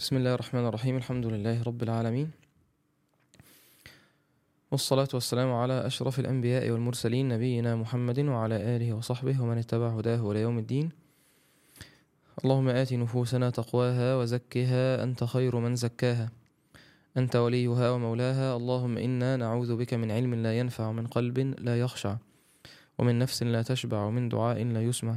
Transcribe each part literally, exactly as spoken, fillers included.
بسم الله الرحمن الرحيم. الحمد لله رب العالمين، والصلاة والسلام على أشرف الأنبياء والمرسلين، نبينا محمد وعلى آله وصحبه ومن اتبع هداه إلى يوم الدين. اللهم آت نفوسنا تقواها وزكها أنت خير من زكاها، أنت وليها ومولاها. اللهم إنا نعوذ بك من علم لا ينفع، ومن قلب لا يخشع، ومن نفس لا تشبع، ومن دعاء لا يسمع.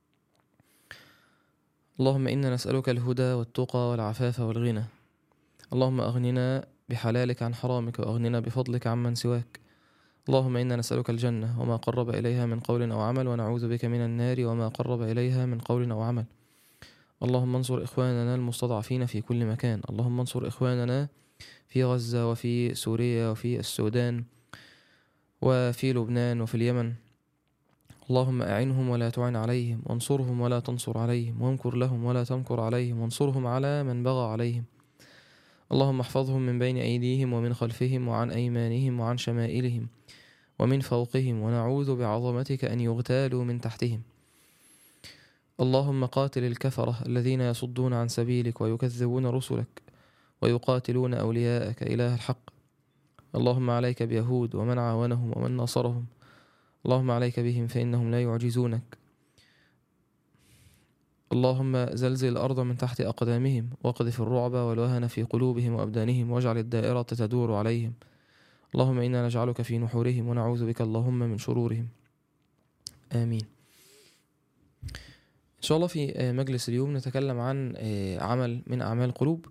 اللهم إنا نسألك الهدى والتقى والعفاف والغنى. اللهم أغننا بحلالك عن حرامك، وأغننا بفضلك عمن سواك. اللهم إنا نسألك الجنة وما قرب إليها من قول أو عمل، ونعوذ بك من النار وما قرب إليها من قول أو عمل. اللهم انصر إخواننا المستضعفين في كل مكان. اللهم انصر إخواننا في غزة وفي سوريا وفي السودان وفي لبنان وفي اليمن. اللهم أعنهم ولا تعن عليهم، وانصرهم ولا تنصر عليهم، وامكر لهم ولا تمكر عليهم، وانصرهم على من بغى عليهم. اللهم احفظهم من بين أيديهم ومن خلفهم وعن أيمانهم وعن شمائلهم ومن فوقهم، ونعوذ بعظمتك أن يغتالوا من تحتهم. اللهم قاتل الكفرة الذين يصدون عن سبيلك ويكذبون رسلك ويقاتلون أولياءك إله الحق. اللهم عليك بيهود ومن عاونهم ومن ناصرهم. اللهم عليك بهم فإنهم لا يعجزونك. اللهم زلزل الأرض من تحت أقدامهم، واقذف الرعب والوهن في قلوبهم وأبدانهم، واجعل الدائرة تدور عليهم. اللهم إنا نجعلك في نحورهم، ونعوذ بك اللهم من شرورهم. آمين. إن شاء الله في مجلس اليوم نتكلم عن عمل من أعمال القلوب.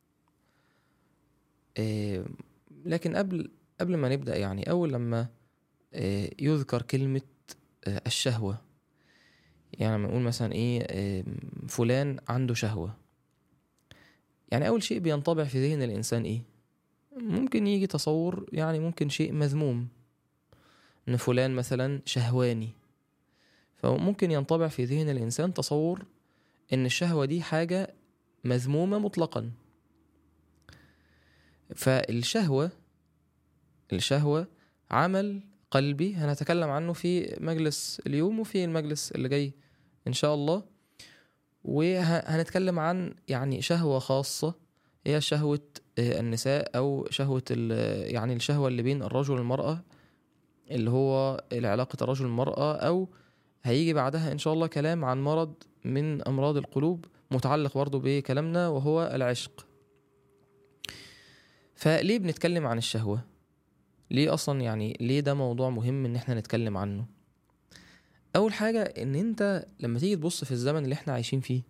لكن قبل قبل ما نبدأ، يعني أول لما يذكر كلمة الشهوة، يعني لما نقول مثلا إيه فلان عنده شهوة، يعني أول شيء بينطبع في ذهن الإنسان إيه؟ ممكن يجي تصور، يعني ممكن شيء مذموم، إن فلان مثلا شهواني. فممكن ينطبع في ذهن الإنسان تصور إن الشهوة دي حاجة مذمومة مطلقا. فالشهوة الشهوة عمل قلبي هنتكلم عنه في مجلس اليوم وفي المجلس اللي جاي إن شاء الله. وهنتكلم عن يعني شهوة خاصة، هي شهوة النساء، أو شهوة يعني الشهوة اللي بين الرجل والمرأة، اللي هو علاقة الرجل والمرأة. أو هيجي بعدها إن شاء الله كلام عن مرض من أمراض القلوب متعلق برضو بكلامنا، وهو العشق. فليه بنتكلم عن الشهوة؟ ليه أصلا يعني ليه ده موضوع مهم إن احنا نتكلم عنه؟ أول حاجة إن أنت لما تيجي تبص في الزمن اللي احنا عايشين فيه،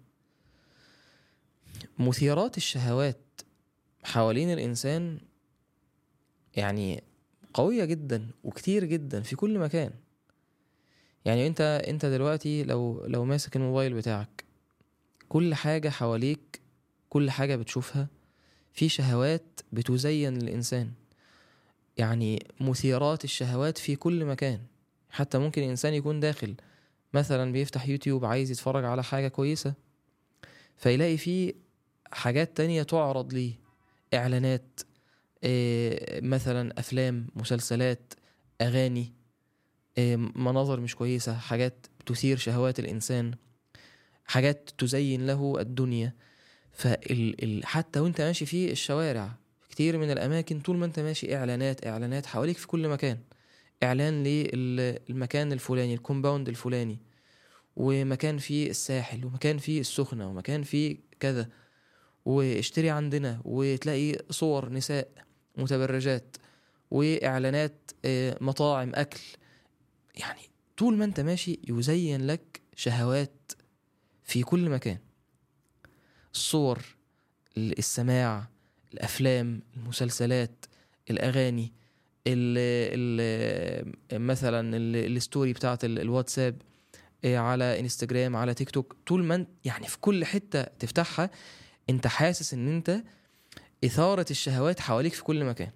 مثيرات الشهوات حوالين الإنسان يعني قوية جدا وكتير جدا في كل مكان. يعني انت انت دلوقتي لو لو ماسك الموبايل بتاعك، كل حاجة حواليك، كل حاجة بتشوفها في شهوات بتزين الإنسان. يعني مثيرات الشهوات في كل مكان. حتى ممكن الإنسان يكون داخل مثلا بيفتح يوتيوب عايز يتفرج على حاجة كويسة، فيلاقي فيه حاجات تانية تعرض ليه، إعلانات، إيه مثلا أفلام، مسلسلات، أغاني، إيه مناظر مش كويسة، حاجات تثير شهوات الإنسان، حاجات تزين له الدنيا. فال ال حتى وانت ماشي في الشوارع، كتير من الأماكن طول ما انت ماشي إعلانات إعلانات حواليك في كل مكان. إعلان للمكان الفلاني، الكومباوند الفلاني، ومكان في الساحل، ومكان في السخنة، ومكان في كذا، واشتري عندنا، وتلاقي صور نساء متبرجات، وإعلانات مطاعم أكل. يعني طول ما انت ماشي يزين لك شهوات في كل مكان. الصور، السماع، الأفلام، المسلسلات، الأغاني، ال ال مثلا الستوري بتاعت الواتساب، على انستجرام، على تيك توك. طول ما يعني في كل حتة تفتحها انت حاسس ان انت إثارة الشهوات حواليك في كل مكان.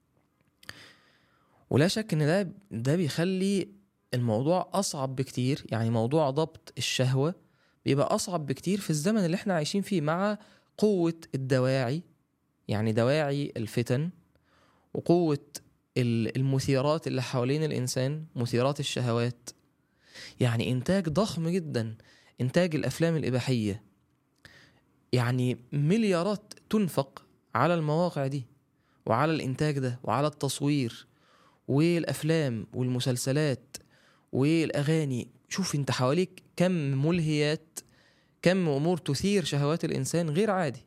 ولا شك ان ده ده بيخلي الموضوع أصعب بكتير. يعني موضوع ضبط الشهوة بيبقى أصعب بكتير في الزمن اللي احنا عايشين فيه، مع قوة الدواعي، يعني دواعي الفتن، وقوة المثيرات اللي حوالين الإنسان، مثيرات الشهوات. يعني إنتاج ضخم جدا، إنتاج الأفلام الإباحية، يعني مليارات تنفق على المواقع دي وعلى الإنتاج ده وعلى التصوير والأفلام والمسلسلات والأغاني. شوف انت حواليك كم ملهيات، كم أمور تثير شهوات الإنسان غير عادي.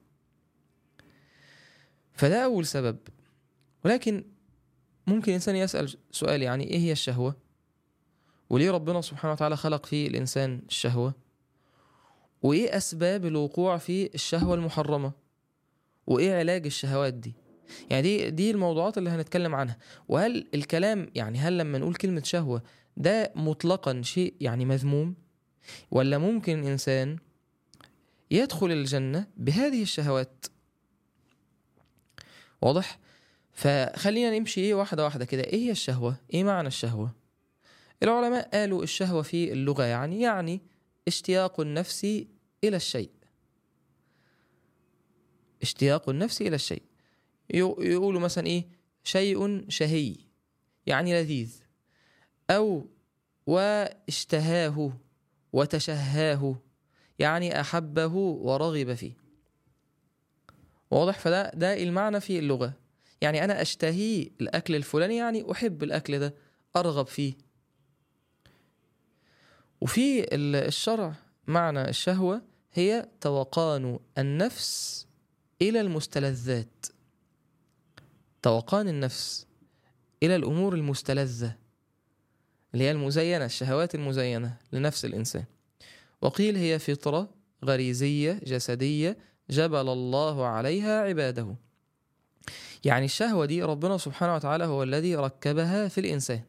فده أول سبب. ولكن ممكن إنسان يسأل سؤال، يعني إيه هي الشهوة؟ وليه ربنا سبحانه وتعالى خلق في الإنسان الشهوة؟ وإيه أسباب الوقوع في الشهوة المحرمة؟ وإيه علاج الشهوات دي؟ يعني دي دي الموضوعات اللي هنتكلم عنها. وهل الكلام يعني هل لما نقول كلمة شهوة ده مطلقا شيء يعني مذموم، ولا ممكن الإنسان يدخل الجنة بهذه الشهوات؟ واضح؟ فخلينا نمشي ايه واحدة واحدة كده. ايه هي الشهوة؟ ايه معنى الشهوة؟ العلماء قالوا الشهوة في اللغة يعني يعني اشتياق النفس إلى الشيء. اشتياق النفس إلى الشيء. يقولوا مثلا ايه؟ شيء شهي يعني لذيذ، أو واشتهاه وتشهاه يعني أحبه ورغب فيه. واضح؟ فده ده المعنى في اللغة. يعني أنا أشتهي الأكل الفلاني يعني أحب الأكل ده، أرغب فيه. وفي الشرع معنى الشهوة هي توقان النفس إلى المستلذات، توقان النفس إلى الأمور المستلذة اللي هي المزينة، الشهوات المزينة لنفس الإنسان. وقيل هي فطرة غريزية جسدية جبل الله عليها عباده. يعني الشهوة دي ربنا سبحانه وتعالى هو الذي ركبها في الإنسان.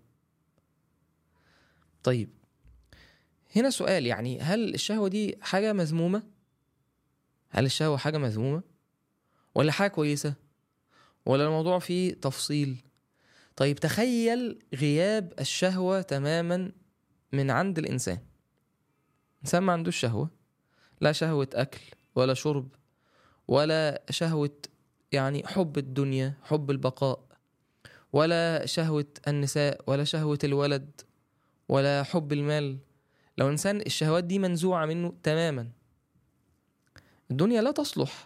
طيب هنا سؤال، يعني هل الشهوة دي حاجة مذمومة؟ هل الشهوة حاجة مذمومة ولا حاجة كويسة، ولا الموضوع فيه تفصيل؟ طيب تخيل غياب الشهوة تماما من عند الإنسان. إنسان ما عندوش شهوة، لا شهوة أكل ولا شرب ولا شهوة يعني حب الدنيا حب البقاء، ولا شهوة النساء ولا شهوة الولد ولا حب المال. لو إنسان الشهوات دي منزوعة منه تماما، الدنيا لا تصلح.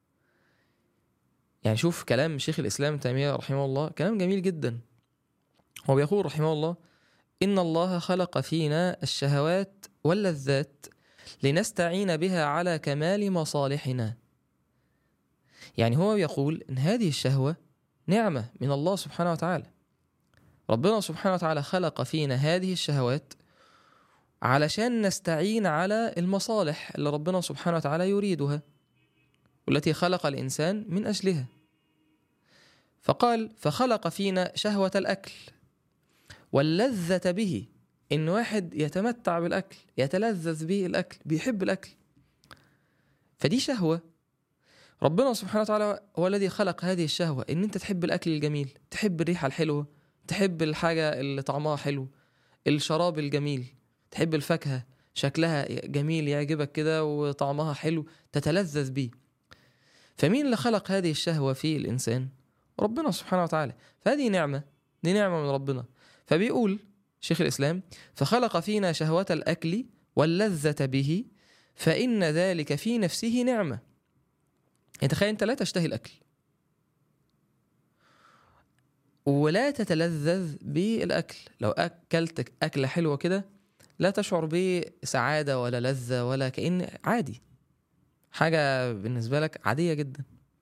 يعني شوف كلام شيخ الإسلام ابن تيمية رحمه الله، كلام جميل جدا. هو بيقول رحمه الله: إن الله خلق فينا الشهوات واللذات لنستعين بها على كمال مصالحنا. يعني هو يقول إن هذه الشهوة نعمة من الله سبحانه وتعالى. ربنا سبحانه وتعالى خلق فينا هذه الشهوات علشان نستعين على المصالح اللي ربنا سبحانه وتعالى يريدها والتي خلق الإنسان من أجلها. فقال: فخلق فينا شهوة الأكل واللذة به، إن واحد يتمتع بالأكل، يتلذذ به الأكل، بيحب الأكل، فدي شهوة. ربنا سبحانه وتعالى هو الذي خلق هذه الشهوة، إن أنت تحب الأكل الجميل، تحب الريحة الحلوة، تحب الحاجة اللي طعمها حلو، الشراب الجميل، تحب الفاكهة شكلها جميل يعجبك كده وطعمها حلو تتلذذ بيه. فمين اللي خلق هذه الشهوة في الإنسان؟ ربنا سبحانه وتعالى. فهذه نعمة، دي نعمة من ربنا. فبيقول شيخ الإسلام: فخلق فينا شهوة الأكل واللذة به فإن ذلك في نفسه نعمة. يعني تخيل أنت لا تشتهي الأكل ولا تتلذذ بالأكل، لو أكلت أكلة حلوة كده لا تشعر بسعادة ولا لذة ولا كأن عادي، حاجة بالنسبة لك عادية جدا.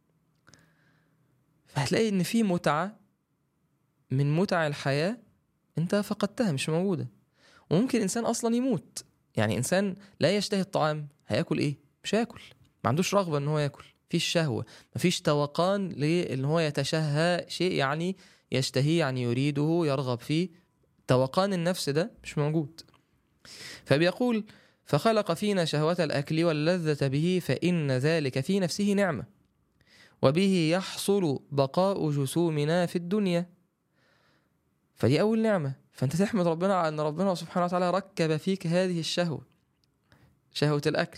فهتلاقي إن في متعة من متع الحياة أنت فقدتها، مش موجودة. وممكن إنسان أصلا يموت، يعني إنسان لا يشتهي الطعام هيأكل إيه؟ مش هيأكل، ما عندوش رغبة إن هو يأكل، مفيش شهوة، مفيش توقان لإن هو يتشهى شيء يعني يشتهيه، يعني يريده يرغب فيه. توقان النفس ده مش موجود. فبيقول: فخلق فينا شهوة الأكل واللذة به فإن ذلك في نفسه نعمة وبه يحصل بقاء جسومنا في الدنيا. فدي أول نعمة. فأنت تحمد ربنا على أن ربنا سبحانه وتعالى ركب فيك هذه الشهوة، شهوة الأكل.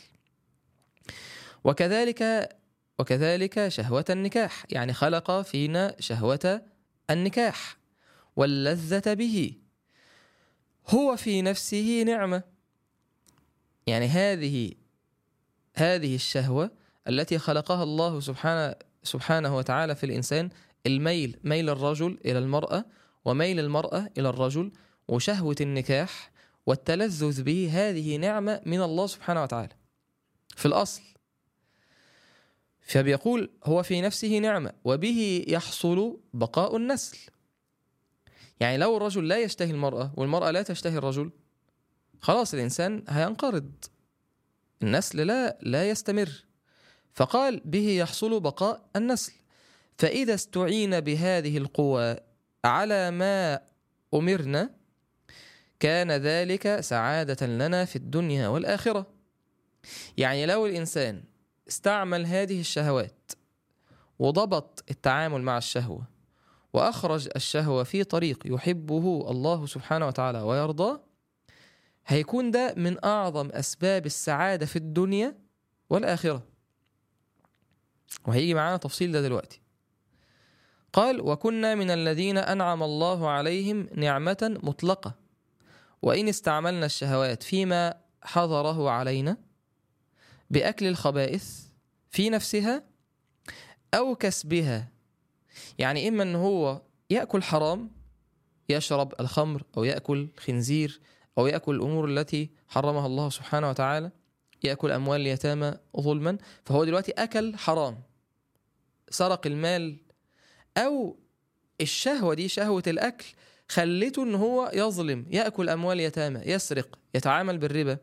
وكذلك وكذلك شهوة النكاح، يعني خلق فينا شهوة النكاح واللذة به، هو في نفسه نعمة. يعني هذه هذه الشهوة التي خلقها الله سبحانه سبحانه وتعالى في الإنسان، الميل، ميل الرجل إلى المرأة وميل المرأة إلى الرجل، وشهوة النكاح والتلذذ به، هذه نعمة من الله سبحانه وتعالى في الأصل. فبيقول هو في نفسه نعمة وبه يحصل بقاء النسل. يعني لو الرجل لا يشتهي المرأة والمرأة لا تشتهي الرجل، خلاص الإنسان هينقرض، النسل لا لا يستمر. فقال به يحصل بقاء النسل. فإذا استعين بهذه القوى على ما أمرنا كان ذلك سعادة لنا في الدنيا والآخرة. يعني لو الإنسان استعمل هذه الشهوات وضبط التعامل مع الشهوة وأخرج الشهوة في طريق يحبه الله سبحانه وتعالى ويرضاه، هيكون ده من أعظم أسباب السعادة في الدنيا والآخرة. وهيجي معانا تفصيل ده دلوقتي. قال وكنا من الذين أنعم الله عليهم نعمة مطلقة، وإن استعملنا الشهوات فيما حظره علينا بأكل الخبائث في نفسها أو كسبها. يعني إما أن هو يأكل حرام، يشرب الخمر أو يأكل خنزير أو يأكل الأمور التي حرمها الله سبحانه وتعالى، يأكل أموال اليتامى ظلما، فهو دلوقتي أكل حرام، سرق المال، أو الشهوة دي شهوة الأكل خلته أن هو يظلم، يأكل أموال يتامى، يسرق، يتعامل بالربا.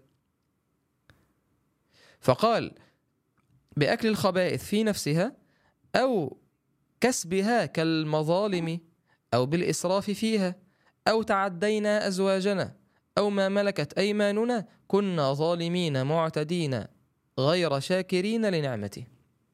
فقال بأكل الخبائث في نفسها أو كسبها كالمظالم أو بالإسراف فيها أو تعدينا أزواجنا أو ما ملكت أيماننا كنا ظالمين معتدين غير شاكرين لنعمته.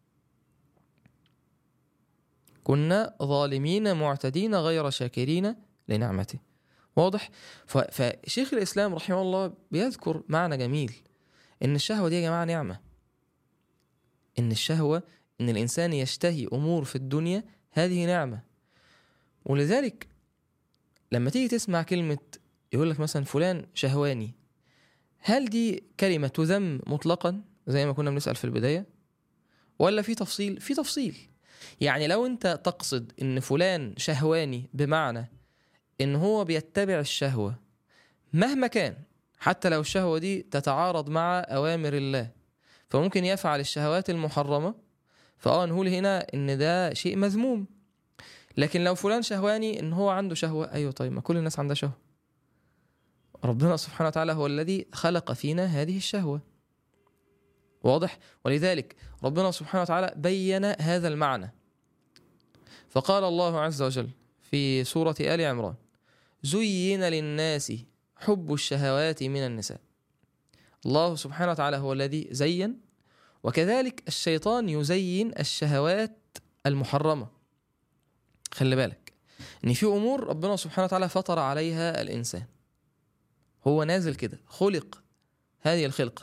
كنا ظالمين معتدين غير شاكرين لنعمته. واضح؟ فشيخ الإسلام رحمه الله بيذكر معنى جميل، إن الشهوة دي يا جماعة نعمة. إن الشهوة، إن الإنسان يشتهي أمور في الدنيا، هذه نعمة. ولذلك لما تيجي تسمع كلمة يقول لك مثلا فلان شهواني، هل دي كلمة تذم مطلقا زي ما كنا بنسأل في البداية، ولا في تفصيل؟ في تفصيل. يعني لو أنت تقصد إن فلان شهواني بمعنى إن هو بيتبع الشهوة مهما كان، حتى لو الشهوة دي تتعارض مع أوامر الله، فممكن يفعل الشهوات المحرمة، فآه نقول هنا إن ده شيء مذموم. لكن لو فلان شهواني إن هو عنده شهوة، أيوة طيب ما كل الناس عندها شهوة، ربنا سبحانه وتعالى هو الذي خلق فينا هذه الشهوة. واضح؟ ولذلك ربنا سبحانه وتعالى بين هذا المعنى، فقال الله عز وجل في سورة آل عمران زين للناس حب الشهوات من النساء. الله سبحانه وتعالى هو الذي زين، وكذلك الشيطان يزين الشهوات المحرمة. خلي بالك ان في امور ربنا سبحانه وتعالى فطر عليها الانسان، هو نازل كده، خلق هذه الخلقة.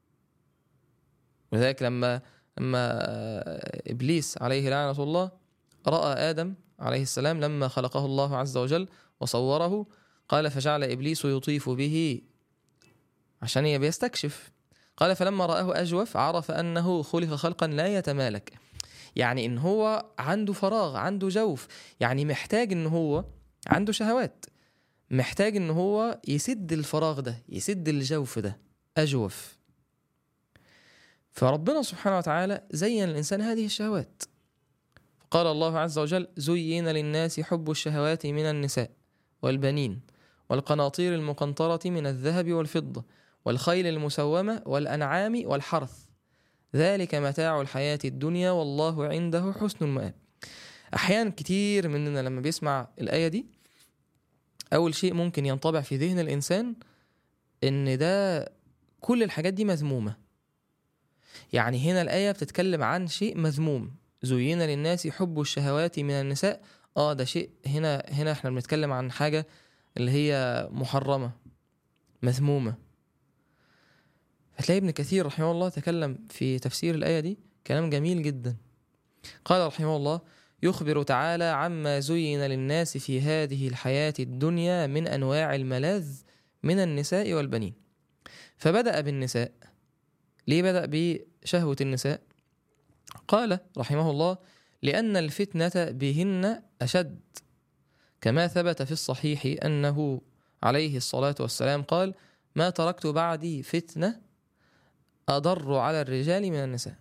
ولذلك لما لما ابليس عليه لعنة الله رأى آدم عليه السلام لما خلقه الله عز وجل وصوره، قال فجعل إبليس يطيف به عشان يبي يستكشف. قال فلما رآه أجوف عرف أنه خلق خلقا لا يتمالك، يعني إن هو عنده فراغ، عنده جوف، يعني محتاج إن هو عنده شهوات، محتاج إن هو يسد الفراغ ده، يسد الجوف ده، أجوف. فربنا سبحانه وتعالى زين الإنسان هذه الشهوات. قال الله عز وجل زين للناس حب الشهوات من النساء والبنين والقناطير المقنطرة من الذهب والفضة والخيل المسومة والأنعام والحرث ذلك متاع الحياة الدنيا والله عنده حسن المآب. أحيانا كتير مننا لما بيسمع الآية دي أول شيء ممكن ينطبع في ذهن الإنسان إن ده كل الحاجات دي مذمومة. يعني هنا الآية بتتكلم عن شيء مذموم، زين للناس حب الشهوات من النساء. آه ده شيء هنا هنا احنا بنتكلم عن حاجة اللي هي محرمة مذمومة. هتلاقي ابن كثير رحمه الله تكلم في تفسير الآية دي كلام جميل جدا. قال رحمه الله يخبر تعالى عما زين للناس في هذه الحياة الدنيا من أنواع الملاذ من النساء والبنين. فبدأ بالنساء. ليه بدأ بشهوة النساء؟ قال رحمه الله: لأن الفتنة بهن أشد، كما ثبت في الصحيح أنه عليه الصلاة والسلام قال: ما تركت بعدي فتنة أضر على الرجال من النساء.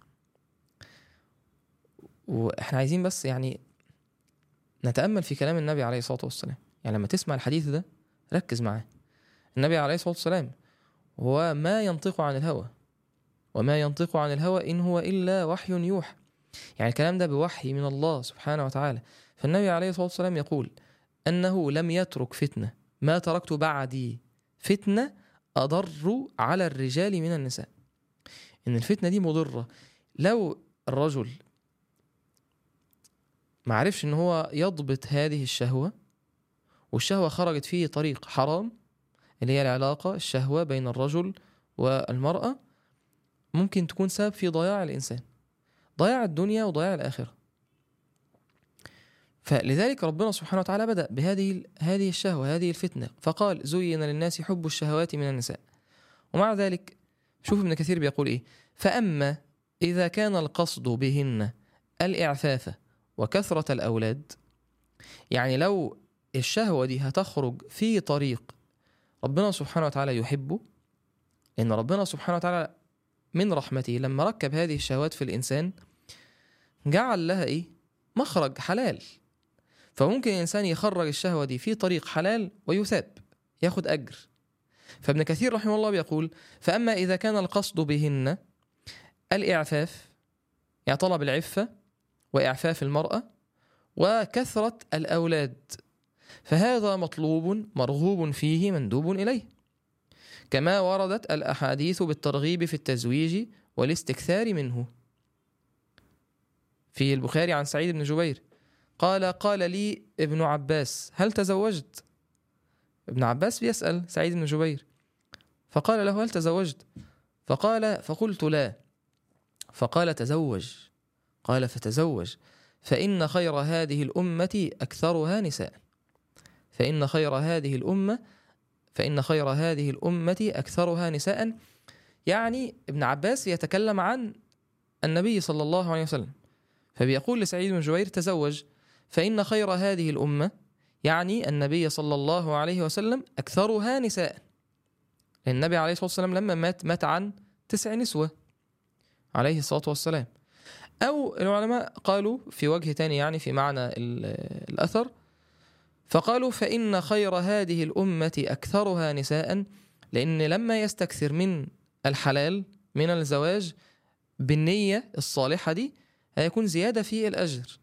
وإحنا عايزين بس يعني نتأمل في كلام النبي عليه الصلاة والسلام. يعني لما تسمع الحديث ده ركز معاه. النبي عليه الصلاة والسلام هو ما ينطق عن الهوى، وما ينطق عن الهوى إن هو إلا وحي يوحى. يعني الكلام ده بوحي من الله سبحانه وتعالى. فالنبي عليه الصلاة والسلام يقول أنه لم يترك فتنة، ما تركت بعدي فتنة أضر على الرجال من النساء. إن الفتنة دي مضرة. لو الرجل ما عرفش إن هو يضبط هذه الشهوة، والشهوة خرجت فيه طريق حرام، اللي هي العلاقة الشهوة بين الرجل والمرأة، ممكن تكون سبب في ضياع الإنسان، ضياع الدنيا وضياع الآخرة. فلذلك ربنا سبحانه وتعالى بدأ بهذه هذه الشهوة، هذه الفتنة، فقال: زين للناس حب الشهوات من النساء. ومع ذلك شوف ابن كثير بيقول إيه: فأما إذا كان القصد بهن الإعفاف وكثرة الأولاد، يعني لو الشهوة دي هتخرج في طريق ربنا سبحانه وتعالى يحبه، إن ربنا سبحانه وتعالى من رحمته لما ركب هذه الشهوات في الإنسان جعل لها إيه؟ مخرج حلال. فممكن الإنسان يخرج الشهوة دي في طريق حلال ويثاب، ياخد أجر. فابن كثير رحمه الله بيقول: فأما إذا كان القصد بهن الإعفاف، يعني طلب العفة وإعفاف المرأة وكثرة الأولاد، فهذا مطلوب مرغوب فيه مندوب إليه، كما وردت الأحاديث بالترغيب في التزويج والاستكثار منه. في البخاري عن سعيد بن جبير قال: قال لي ابن عباس: هل تزوجت؟ ابن عباس بيسأل سعيد بن جبير، فقال له: هل تزوجت؟ فقال: فقلت لا. فقال: تزوج. قال: فتزوج، فإن خير هذه الأمة أكثرها نساء. فإن خير هذه الأمة فإن خير هذه الأمة أكثرها نساء. يعني ابن عباس يتكلم عن النبي صلى الله عليه وسلم، فبيقول لسعيد بن جبير: تزوج، فإن خير هذه الأمة، يعني النبي صلى الله عليه وسلم، أكثرها نساء. النبي عليه الصلاة والسلام لما مات مات عن تسع نسوة عليه الصلاة والسلام. أو العلماء قالوا في وجه تاني، يعني في معنى الأثر، فقالوا: فإن خير هذه الأمة أكثرها نساء، لأن لما يستكثر من الحلال من الزواج بالنية الصالحة دي هيكون زيادة في الأجر.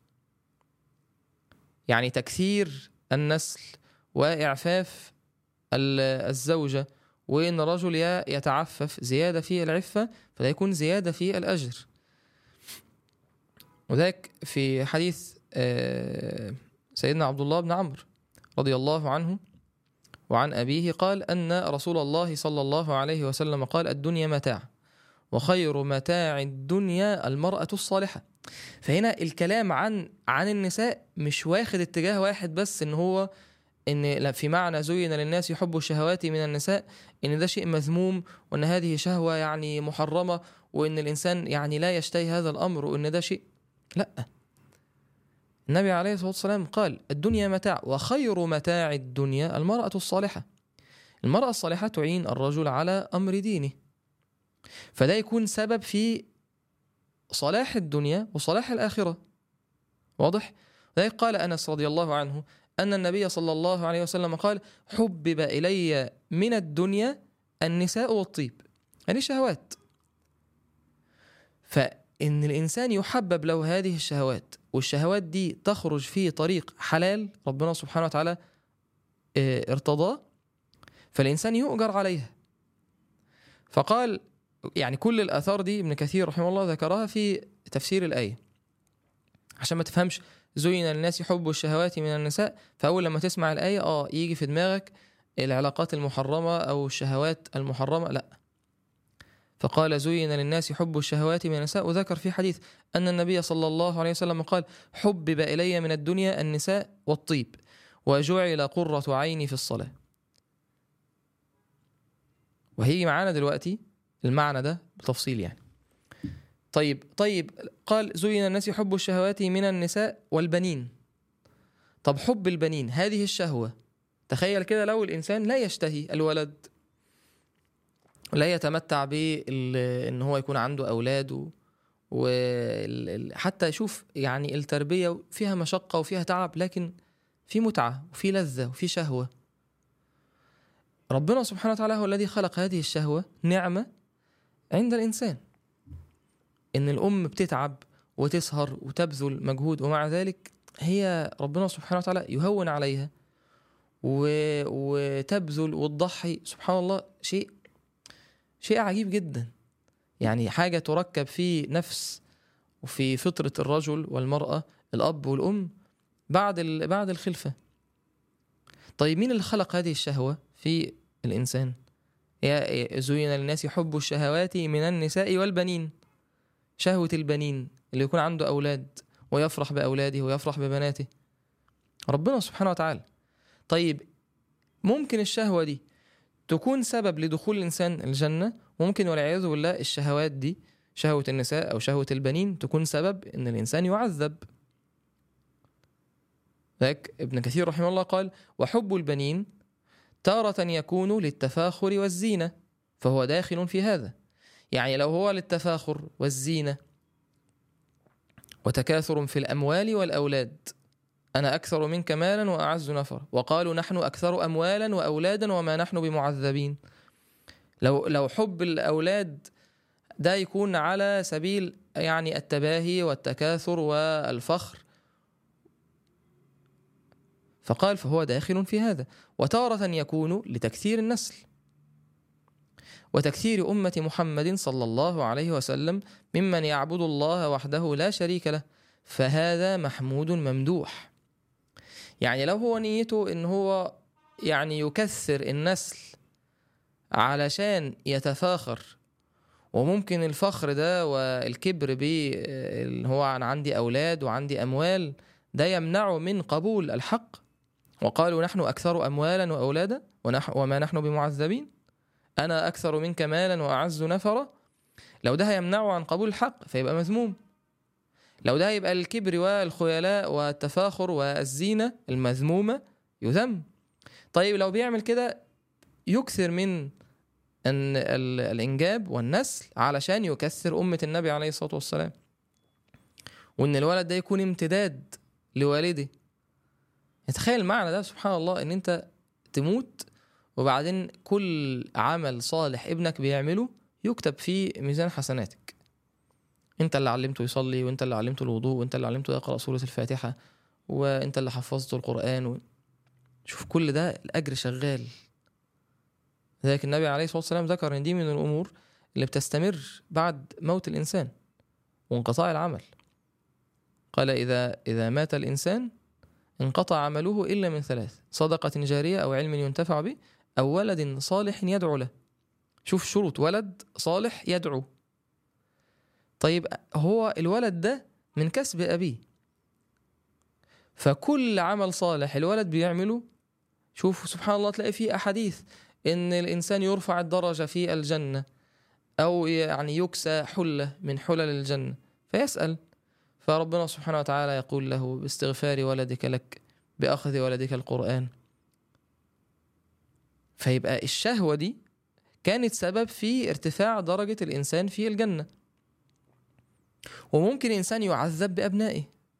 يعني تكثير النسل وإعفاف الزوجة، وإن الرجل يتعفف زيادة في العفة، فده يكون زيادة في الأجر. وذلك في حديث سيدنا عبد الله بن عمرو رضي الله عنه وعن أبيه قال أن رسول الله صلى الله عليه وسلم قال: الدنيا متاع، وخير متاع الدنيا المرأة الصالحة. فهنا الكلام عن عن النساء مش واخد اتجاه واحد بس، ان هو ان في معنى زين للناس حب الشهوات من النساء ان ده شيء مذموم، وان هذه شهوة يعني محرمة، وان الانسان يعني لا يشتهي هذا الامر، وان ده شيء. لا، النبي عليه الصلاة والسلام قال: الدنيا متاع، وخير متاع الدنيا المرأة الصالحة. المرأة الصالحة تعين الرجل على أمر دينه، فده يكون سبب في صلاح الدنيا وصلاح الآخرة. واضح؟ ذلك قال أنس رضي الله عنه أن النبي صلى الله عليه وسلم قال: حبب إلي من الدنيا النساء والطيب، يعني شهوات. فإن الإنسان يحبب له هذه الشهوات، والشهوات دي تخرج في طريق حلال ربنا سبحانه وتعالى ارتضاه، فالإنسان يؤجر عليها. فقال يعني كل الآثار دي ابن كثير رحمه الله ذكرها في تفسير الآية، عشان ما تفهمش زين للناس حب الشهوات من النساء، فأول لما تسمع الآية آه يجي في دماغك العلاقات المحرمة أو الشهوات المحرمة. لا، فقال: زين للناس حب الشهوات من النساء. وذكر في حديث أن النبي صلى الله عليه وسلم قال: حبب إلي من الدنيا النساء والطيب، وجعل قرة عيني في الصلاة. وهي معانا دلوقتي المعنى ده بتفصيل يعني. طيب طيب قال زين الناس حب الشهوات من النساء والبنين. طب حب البنين هذه الشهوة، تخيل كده لو الإنسان لا يشتهي الولد، لا يتمتع بأن هو يكون عنده أولاد، وحتى يشوف يعني التربية فيها مشقة وفيها تعب، لكن في متعة وفي لذة وفي شهوة. ربنا سبحانه وتعالى هو الذي خلق هذه الشهوة، نعمة عند الإنسان، إن الأم بتتعب وتسهر وتبذل مجهود، ومع ذلك هي ربنا سبحانه وتعالى يهون عليها وتبذل وتضحي. سبحان الله، شيء شيء عجيب جدا، يعني حاجة تركب في نفس وفي فطرة الرجل والمرأة، الأب والأم، بعد بعد الخلفة. طيب مين اللي خلق هذه الشهوة في الإنسان؟ يا زين للناس حب الشهوات من النساء والبنين، شهوة البنين اللي يكون عنده أولاد ويفرح بأولاده ويفرح ببناته، ربنا سبحانه وتعالى. طيب ممكن الشهوة دي تكون سبب لدخول الإنسان الجنة، ممكن والعياذ بالله الشهوات دي، شهوة النساء أو شهوة البنين، تكون سبب إن الإنسان يعذب. ذاك ابن كثير رحمه الله قال: وحب البنين تارة يكون للتفاخر والزينة، فهو داخل في هذا. يعني لو هو للتفاخر والزينة وتكاثر في الأموال والأولاد، أنا أكثر منك مالا وأعز نفر، وقالوا نحن أكثر أموالا وأولادا وما نحن بمعذبين. لو لو حب الأولاد ده يكون على سبيل يعني التباهي والتكاثر والفخر، فقال فهو داخل في هذا. وتارة يكون لتكثير النسل وتكثير أمة محمد صلى الله عليه وسلم ممن يعبد الله وحده لا شريك له، فهذا محمود ممدوح. يعني لو هو نيته إن هو يعني يكثر النسل علشان يتفاخر، وممكن الفخر ده والكبر بيه هو أنا عندي أولاد وعندي أموال، ده يمنعه من قبول الحق. وقالوا نحن أكثر أموالا وأولادا وما نحن بمعذبين، أنا أكثر منك مالا وأعز نفرا. لو ده هيمنعه عن قبول الحق فيبقى مذموم. لو ده يبقى الكبر والخيلاء والتفاخر والزينة المذمومة يذم. طيب لو بيعمل كده يكثر من أن الإنجاب والنسل علشان يكثر أمة النبي عليه الصلاة والسلام، وأن الولد ده يكون امتداد لوالده. يتخيل المعنى ده، سبحان الله، أن أنت تموت وبعدين كل عمل صالح ابنك بيعمله يكتب في ميزان حسناتك. انت اللي علمته يصلي، وانت اللي علمته الوضوء، وانت اللي علمته يقرأ سورة الفاتحة، وانت اللي حفظته القرآن و... شوف كل ده الأجر شغال. ذلك النبي عليه الصلاة والسلام ذكر ان دي من الأمور اللي بتستمر بعد موت الإنسان وانقطاع العمل. قال إذا إذا مات الإنسان انقطع عمله إلا من ثلاث: صدقة جارية أو علم ينتفع به أو ولد صالح يدعو له. شوف شروط: ولد صالح يدعو. طيب هو الولد ده من كسب أبيه، فكل عمل صالح الولد بيعمله، شوف سبحان الله، تلاقي فيه أحاديث إن الإنسان يرفع الدرجة في الجنة، أو يعني يكسى حلة من حلل الجنة فيسأل، فربنا سبحانه وتعالى يقول له: باستغفار ولدك لك، بأخذ ولدك القرآن. فيبقى الشهوة دي كانت سبب في ارتفاع درجة الإنسان في الجنة. وممكن الإنسان يعذب بأبنائه.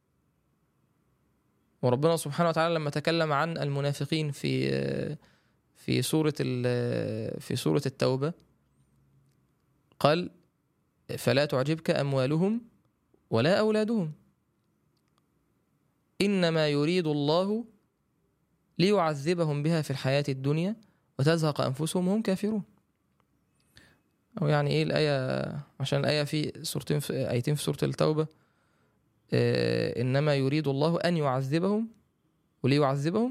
وربنا سبحانه وتعالى لما تكلم عن المنافقين في في سورة في سورة التوبة قال: فلا تعجبك أموالهم ولا أولادهم إنما يريد الله ليعذبهم بها في الحياة الدنيا وتزهق أنفسهم وهم كافرون. أو يعني إيه الآية؟ عشان الآية في سورتين في آيتين في سورة التوبة، إيه إنما يريد الله أن يعذبهم وليعذبهم.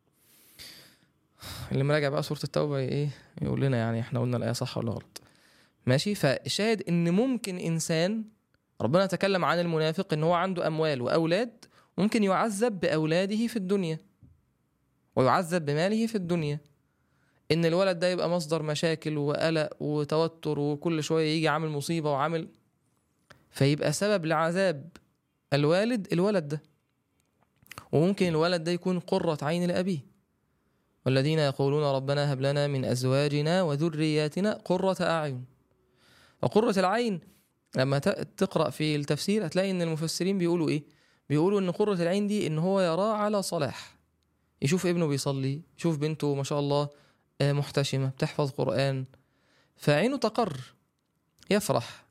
اللي مراجع بقى سورة التوبة إيه يقول لنا يعني إحنا قلنا الآية صح ولا غلط. ماشي. فالشاهد إن ممكن إنسان، ربنا تكلم عن المنافق إن هو عنده أموال وأولاد، ممكن يعذب بأولاده في الدنيا ويعذب بماله في الدنيا، إن الولد ده يبقى مصدر مشاكل وقلق وتوتر، وكل شوية يجي عامل مصيبة وعامل. فيبقى سبب لعذاب الوالد الولد ده، وممكن الولد ده يكون قرة عين لأبيه. والذين يقولون ربنا هب لنا من أزواجنا وذرياتنا قرة أعين. وقرة العين لما تقرأ في التفسير هتلاقي إن المفسرين بيقولوا إيه؟ بيقولوا إن قرة العين دي إن هو يراه على صلاح، يشوف ابنه بيصلي، يشوف بنته ما شاء الله محتشمة بتحفظ قرآن، فعينه تقر، يفرح.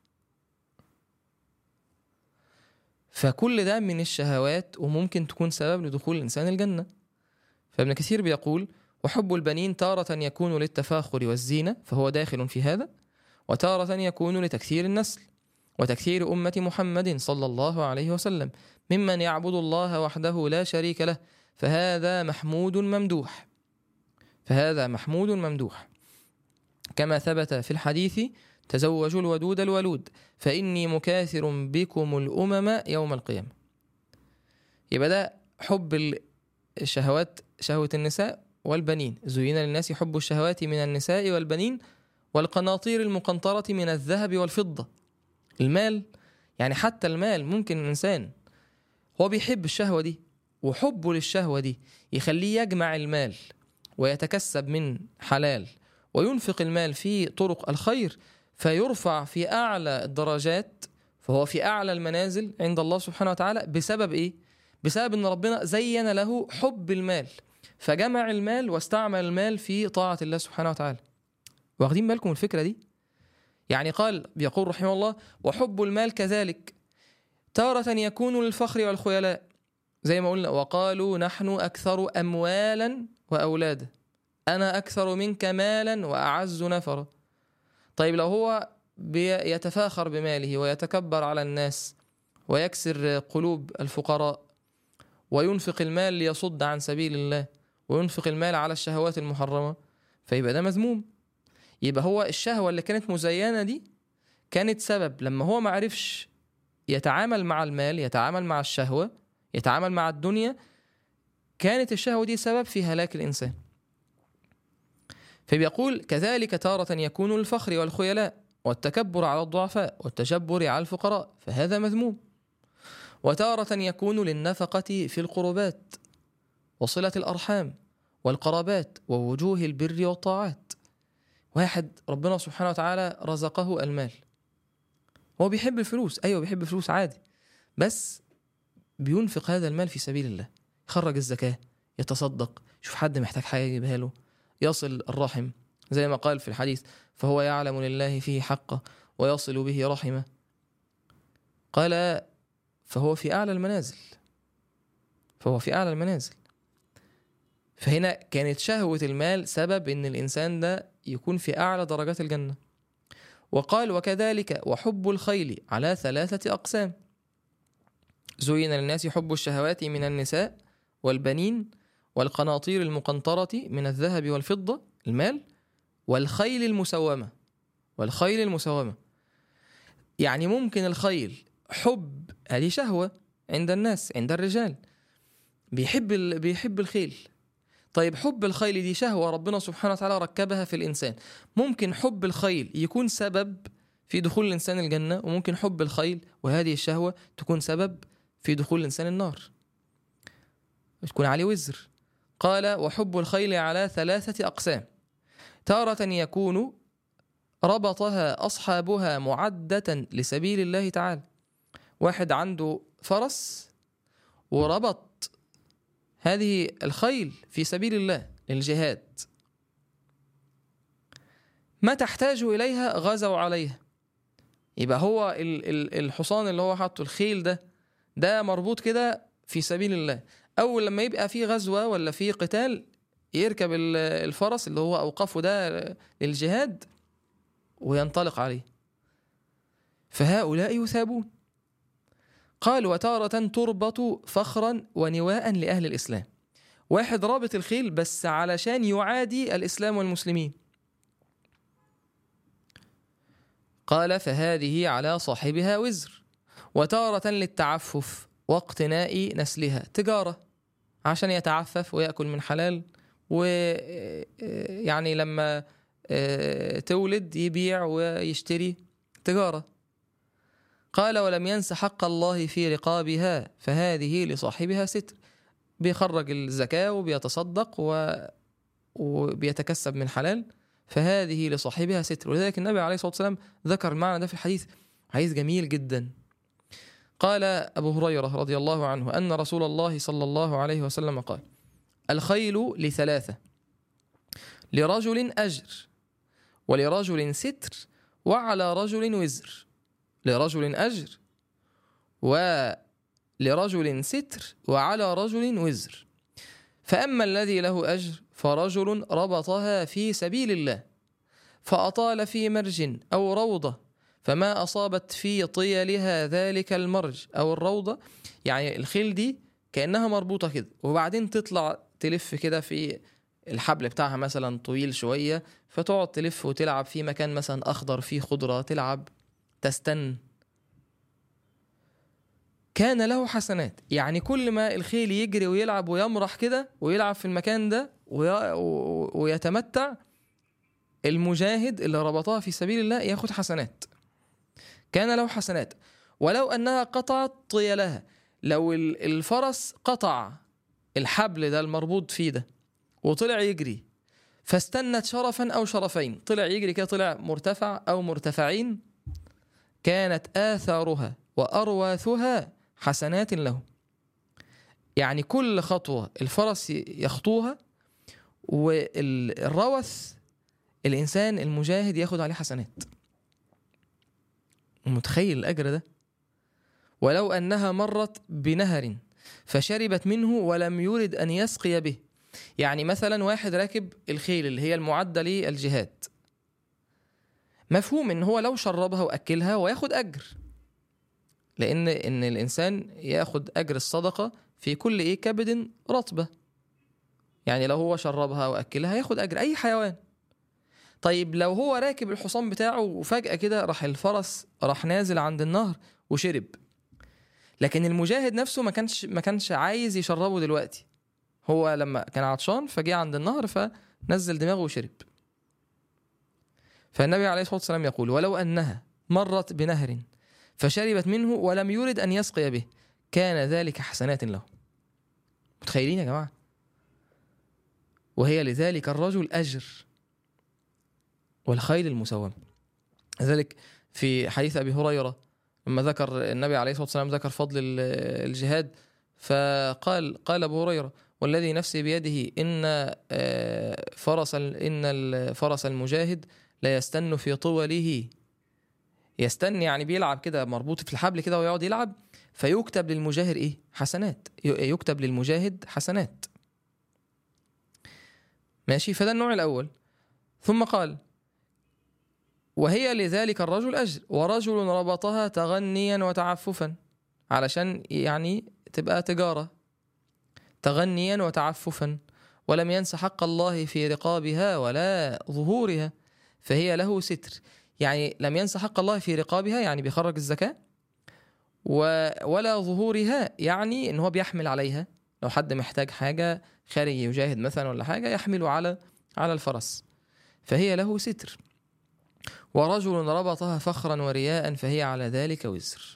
فكل ده من الشهوات وممكن تكون سبب لدخول الإنسان الجنة. فابن كثير بيقول: وحب البنين تارة يكون للتفاخر والزينة فهو داخل في هذا، وتارة يكون لتكثير النسل وتكثير أمة محمد صلى الله عليه وسلم ممن يعبد الله وحده لا شريك له، فهذا محمود ممدوح فهذا محمود ممدوح كما ثبت في الحديث: تزوجوا الودود الولود فإني مكاثر بكم الأمم يوم القيامة. يبقى ده حب الشهوات، شهوة النساء والبنين. زين للناس حب الشهوات من النساء والبنين والقناطير المقنطرة من الذهب والفضة. المال، يعني حتى المال ممكن الإنسان هو بيحب الشهوة دي، وحبه للشهوة دي يخليه يجمع المال ويتكسب من حلال وينفق المال في طرق الخير، فيرفع في أعلى الدرجات، فهو في أعلى المنازل عند الله سبحانه وتعالى. بسبب إيه؟ بسبب أن ربنا زين له حب المال، فجمع المال واستعمل المال في طاعة الله سبحانه وتعالى. واخدين بالكم الفكرة دي؟ يعني قال، بيقول رحمه الله: وحب المال كذلك تارة يكون للفخر والخيلاء، زي ما قلنا: وقالوا نحن أكثر أموالا وأولادا، أنا أكثر منك مالا وأعز نفرا. طيب لو هو يتفاخر بماله ويتكبر على الناس ويكسر قلوب الفقراء وينفق المال ليصد عن سبيل الله وينفق المال على الشهوات المحرمة، فيبقى ده مذموم. يبقى هو الشهوة اللي كانت مزينة دي كانت سبب، لما هو ما عرفش يتعامل مع المال، يتعامل مع الشهوة، يتعامل مع الدنيا، كانت الشهوة دي سبب في هلاك الإنسان. فبيقول: كذلك تارة يكون الفخر والخيلاء والتكبر على الضعفاء والتجبر على الفقراء، فهذا مذموم. وتارة يكون للنفقة في القربات وصلة الأرحام والقرابات ووجوه البر والطاعات. واحد ربنا سبحانه وتعالى رزقه المال، هو بيحب الفلوس، أيوة بيحب الفلوس عادي، بس بينفق هذا المال في سبيل الله، يخرج الزكاة، يتصدق، يشوف حد محتاج حاجة يجيبها له، يصل الرحم زي ما قال في الحديث: فهو يعلم لله فيه حقه ويصل به رحمه. قال: فهو في أعلى المنازل فهو في أعلى المنازل فهنا كانت شهوة المال سبب إن الإنسان ده يكون في أعلى درجات الجنة. وقال: وكذلك وحب الخيل على ثلاثة أقسام: زين للناس حب الشهوات من النساء والبنين والقناطير المقنطرة من الذهب والفضة، المال، والخيل المسومة والخيل المسومة يعني ممكن الخيل حب، هذه شهوة عند الناس، عند الرجال بيحب بيحب الخيل. طيب حب الخيل دي شهوة ربنا سبحانه وتعالى ركبها في الإنسان، ممكن حب الخيل يكون سبب في دخول الإنسان الجنة، وممكن حب الخيل وهذه الشهوة تكون سبب في دخول الإنسان النار، تكون عليه وزر. قال: وحب الخيل على ثلاثة أقسام: تارة يكون ربطها أصحابها معدة لسبيل الله تعالى، واحد عنده فرس وربط هذه الخيل في سبيل الله للجهاد، ما تحتاج إليها غزوا عليها. يبقى هو الحصان اللي هو حاطه، الخيل ده ده مربوط كده في سبيل الله، أول لما يبقى فيه غزوة ولا فيه قتال يركب الفرس اللي هو أوقفه ده للجهاد وينطلق عليه، فهؤلاء يثابون. قال: وتارة تربط فخرا ونواء لأهل الإسلام، واحد رابط الخيل بس علشان يعادي الإسلام والمسلمين. قال: فهذه على صاحبها وزر. وتارة للتعفف واقتناء نسلها، تجارة عشان يتعفف ويأكل من حلال، ويعني لما تولد يبيع ويشتري، تجارة. قال ولم ينس حق الله في رقابها فهذه لصاحبها ستر. بيخرج الزكاة وبيتصدق و... وبيتكسب من حلال، فهذه لصاحبها ستر. ولذلك النبي عليه الصلاة والسلام ذكر المعنى ده في الحديث، حديث جميل جدا. قال أبو هريرة رضي الله عنه أن رسول الله صلى الله عليه وسلم قال: الخيل لثلاثة: لرجل أجر، ولرجل ستر، وعلى رجل وزر. لرجل أجر ولرجل ستر وعلى رجل وزر. فأما الذي له أجر فرجل ربطها في سبيل الله فأطال في مرج أو روضة فما أصابت في طيلها ذلك المرج أو الروضة، يعني الخيل دي كأنها مربوطة كده وبعدين تطلع تلف كده في الحبل بتاعها مثلا طويل شوية، فتقعد تلف وتلعب في مكان مثلا أخضر فيه خضرة، تلعب تستن، كان له حسنات. يعني كل ما الخيل يجري ويلعب ويمرح كده ويلعب في المكان ده ويتمتع، المجاهد اللي ربطها في سبيل الله ياخد حسنات، كان له حسنات. ولو أنها قطعت طيلها، لو الفرس قطع الحبل ده المربوط فيه ده وطلع يجري فاستنت شرفا أو شرفين، طلع يجري كده، طلع مرتفع أو مرتفعين، كانت آثارها وأرواثها حسنات له. يعني كل خطوة الفرس يخطوها والروث الإنسان المجاهد ياخد عليه حسنات. متخيل الأجر ده؟ ولو أنها مرت بنهر فشربت منه ولم يرد أن يسقي به. يعني مثلا واحد راكب الخيل اللي هي المعدة للجهاد، مفهوم إن هو لو شربها وأكلها وياخد أجر، لأن إن الإنسان ياخد أجر الصدقة في كل إيه كبد رطبة. يعني لو هو شربها وأكلها ياخد أجر أي حيوان. طيب لو هو راكب الحصان بتاعه وفجأة كده راح الفرس راح نازل عند النهر وشرب، لكن المجاهد نفسه ما كانش ما كانش عايز يشربه دلوقتي، هو لما كان عطشان فجاء عند النهر فنزل دماغه وشرب. فالنبي عليه الصلاة والسلام يقول: ولو أنها مرت بنهر فشربت منه ولم يرد أن يسقي به كان ذلك حسنات له. متخيلين يا جماعة؟ وهي لذلك الرجل أجر والخيل المسومة. لذلك في حديث أبي هريرة لما ذكر النبي عليه الصلاة والسلام ذكر فضل الجهاد، فقال قال أبو هريرة: والذي نفسي بيده إن فرس إن الفرس المجاهد لا يستن في طوله. يستن يعني بيلعب كده مربوط في الحبل كده ويقعد يلعب، فيكتب للمجاهد إيه؟ حسنات، يكتب للمجاهد حسنات. ماشي، فده النوع الأول. ثم قال: وهي لذلك الرجل أجر، ورجل ربطها تغنيا وتعففا، علشان يعني تبقى تجارة، تغنيا وتعففا، ولم ينس حق الله في رقابها ولا ظهورها فهي له ستر. يعني لم ينس حق الله في رقابها يعني بيخرج الزكاة، ولا ظهورها يعني إن هو بيحمل عليها، لو حد محتاج حاجة خارج يجاهد مثلا ولا حاجة يحمله على على الفرس، فهي له ستر. ورجل ربطها فخرا ورياء فهي على ذلك وزر.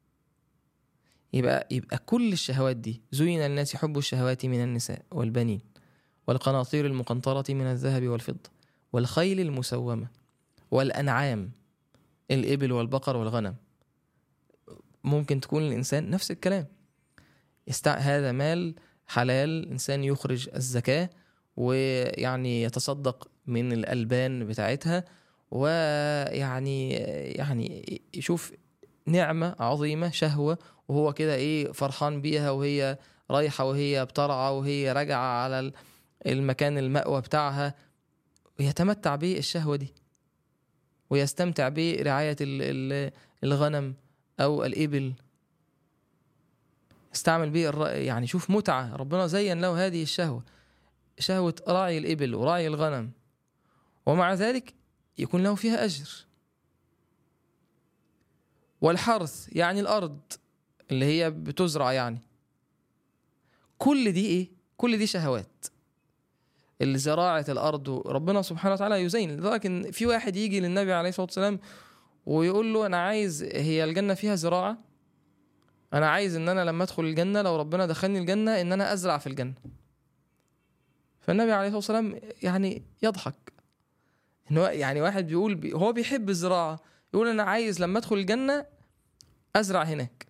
يبقى يبقى كل الشهوات دي زين الناس حب الشهوات من النساء والبنين والقناطير المقنطرة من الذهب والفضة والخيل المسومة والأنعام الإبل والبقر والغنم. ممكن تكون الإنسان نفس الكلام، يستع... هذا مال حلال، الإنسان يخرج الزكاة ويعني يتصدق من الألبان بتاعتها، ويعني يعني يشوف نعمة عظيمة شهوة وهو كده إيه فرحان بيها، وهي رايحة وهي بترعى وهي راجعة على المكان المأوى بتاعها، ويتمتع بالشهوة دي ويستمتع برعاية الغنم أو الإبل، استعمل به يعني شوف متعة ربنا زين له هذه الشهوة، شهوة راعي الإبل وراعي الغنم، ومع ذلك يكون له فيها أجر. والحرث يعني الأرض اللي هي بتزرع، يعني كل دي إيه؟ كل دي شهوات، الزراعة الأرض ربنا سبحانه وتعالى يزين. لذلك إن في واحد يجي للنبي عليه الصلاة والسلام ويقول له أنا عايز، هي الجنة فيها زراعة، أنا عايز إن أنا لما أدخل الجنة لو ربنا دخلني الجنة إن أنا أزرع في الجنة. فالنبي عليه الصلاة والسلام يعني يضحك، إن هو يعني واحد بيقول بي هو بيحب الزراعة، يقول أنا عايز لما أدخل الجنة أزرع هناك.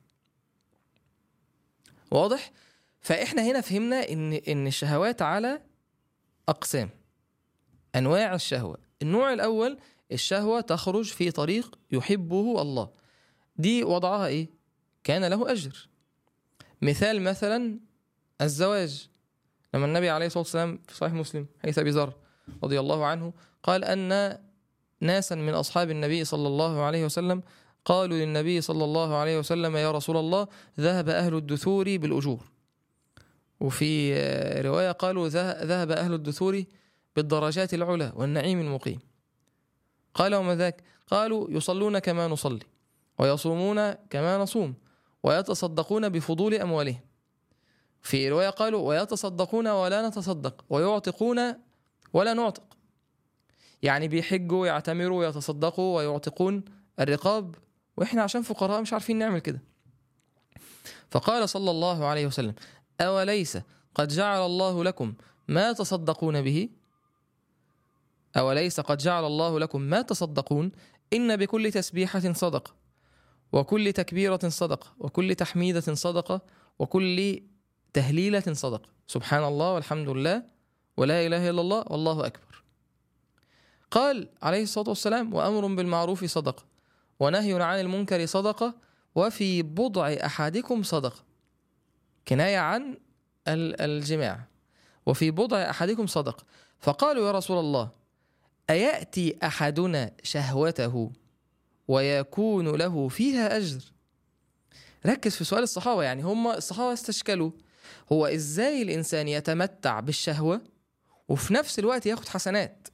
واضح؟ فإحنا هنا فهمنا إن إن الشهوات على أقسام، أنواع الشهوة. النوع الأول الشهوة تخرج في طريق يحبه الله، دي وضعها إيه؟ كان له أجر. مثال مثلا الزواج، لما النبي عليه الصلاة والسلام في صحيح مسلم حديث أبي ذر رضي الله عنه قال أن ناسا من أصحاب النبي صلى الله عليه وسلم قالوا للنبي صلى الله عليه وسلم يا رسول الله ذهب أهل الدثور بالأجور، وفي رواية قالوا ذهب أهل الدثور بالدرجات العلى والنعيم المقيم. قال وما ذاك؟ قالوا يصلون كما نصلي ويصومون كما نصوم ويتصدقون بفضول أموالهم. في رواية قالوا ويتصدقون ولا نتصدق ويعتقون ولا نعتق، يعني بيحجوا ويعتمروا ويتصدقوا ويعتقون الرقاب، وإحنا عشان فقراء مش عارفين نعمل كده. فقال صلى الله عليه وسلم أوليس قد جعل الله لكم ما تصدقون به؟ أوليس قد جعل الله لكم ما تصدقون؟ إن بكل تسبيحة صدقة وكل تكبيرة صدقة وكل تحميدة صدقة وكل تهليلة صدقة، سبحان الله والحمد لله ولا إله إلا الله والله أكبر. قال عليه الصلاة والسلام وأمر بالمعروف صدقة ونهي عن المنكر صدقة وفي بضع أحدكم صدقة، كناية عن الجماع، وفي بضع أحدكم صدقة. فقالوا يا رسول الله أيأتي أحدنا شهوته ويكون له فيها أجر؟ ركز في سؤال الصحابة، يعني هم الصحابة استشكلوا هو إزاي الإنسان يتمتع بالشهوة وفي نفس الوقت يأخذ حسنات.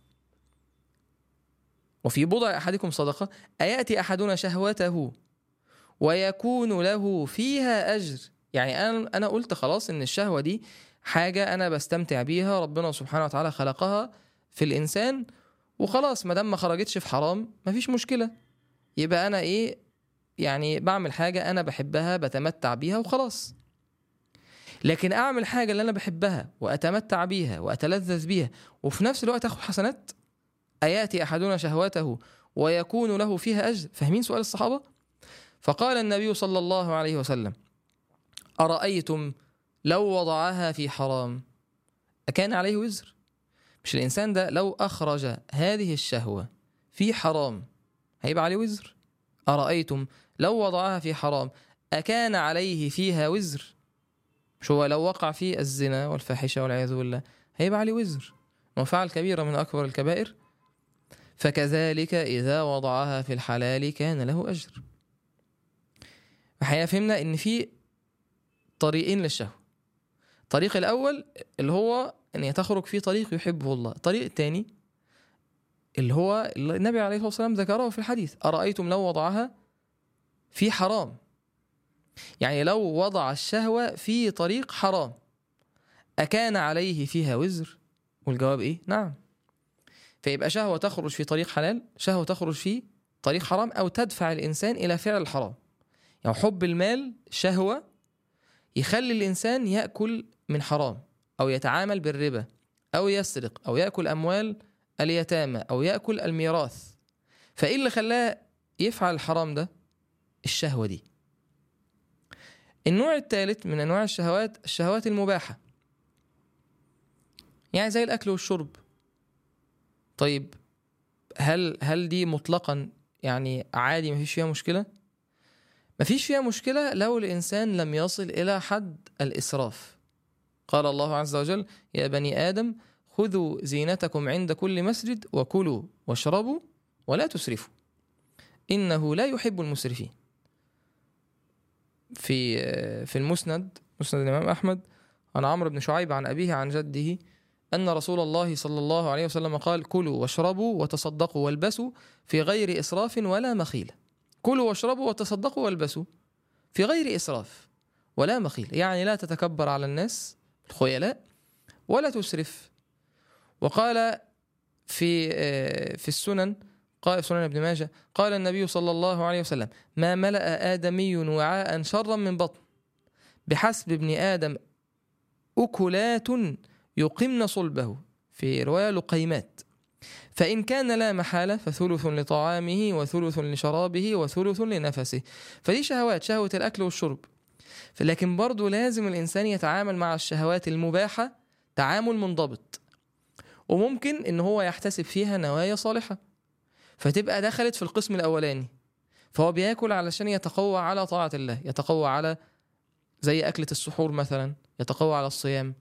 وفي بضع أحدكم صدقة، أيأتي أحدنا شهوته ويكون له فيها أجر، يعني أنا أنا قلت خلاص إن الشهوة دي حاجة أنا بستمتع بيها، ربنا سبحانه وتعالى خلقها في الإنسان وخلاص، ما دام ما خرجتش في حرام مفيش مشكلة، يبقى أنا إيه يعني بعمل حاجة أنا بحبها بتمتع بيها وخلاص. لكن أعمل حاجة اللي أنا بحبها وأتمتع بيها وأتلذذ بيها وفي نفس الوقت أخذ حسنات؟ أيأتي أحدنا شهوته ويكون له فيها أجر؟ فاهمين سؤال الصحابة؟ فقال النبي صلى الله عليه وسلم أرأيتم لو وضعها في حرام أكان عليه وزر؟ مش الإنسان ده لو أخرج هذه الشهوة في حرام هيبقى عليه وزر؟ أرأيتم لو وضعها في حرام أكان عليه فيها وزر؟ مش هو لو وقع في الزنا والفاحشة والعياذ بالله هيبقى عليه وزر وفعل كبيرة من أكبر الكبائر؟ فكذلك إذا وضعها في الحلال كان له أجر. فحقيقة فهمنا إن في طريقين للشهوة. الطريق الأول اللي هو أن تخرج في طريق يحبه الله، الطريق الثاني اللي هو النبي عليه الصلاة والسلام ذكره في الحديث أرأيتم لو وضعها في حرام، يعني لو وضع الشهوة في طريق حرام أكان عليه فيها وزر؟ والجواب إيه؟ نعم. فيبقى شهوة تخرج في طريق حلال، شهوة تخرج في طريق حرام، أو تدفع الإنسان إلى فعل الحرام. يعني حب المال شهوة يخلي الإنسان يأكل من حرام أو يتعامل بالربا أو يسرق أو يأكل أموال اليتامى أو يأكل الميراث. فإيه اللي خلاه يفعل الحرام ده؟ الشهوة دي. النوع الثالث من أنواع الشهوات الشهوات المباحة، يعني زي الأكل والشرب. طيب هل هل دي مطلقا يعني عادي مفيش فيها مشكلة؟ مفيش فيها مشكلة لو الإنسان لم يصل إلى حد الإسراف. قال الله عز وجل يا بني آدم خذوا زينتكم عند كل مسجد وكلوا واشربوا ولا تسرفوا إنه لا يحب المسرفين. في في المسند مسند الإمام أحمد عن عمرو بن شعيب عن أبيه عن جده أن رسول الله صلى الله عليه وسلم قال كلوا واشربوا وتصدقوا والبسوا في غير إسراف ولا مخيلة. كلوا واشربوا وتصدقوا والبسوا في غير إسراف ولا مخيلة، يعني لا تتكبر على الناس الخيلاء ولا تسرف. وقال في في السنن قال سنن ابن ماجه قال النبي صلى الله عليه وسلم: ما ملأ آدمي وعاء شرا من بطن، بحسب ابن آدم أكلات يقمن صلبه، في رواية لقيمات، فإن كان لا محالة فثلث لطعامه وثلث لشرابه وثلث لنفسه. فدي شهوات، شهوة الأكل والشرب، لكن برضو لازم الإنسان يتعامل مع الشهوات المباحة تعامل منضبط، وممكن إن هو يحتسب فيها نوايا صالحة فتبقى دخلت في القسم الأولاني، فهو بيأكل علشان يتقوى على طاعة الله، يتقوى على زي أكلة السحور مثلا، يتقوى على الصيام،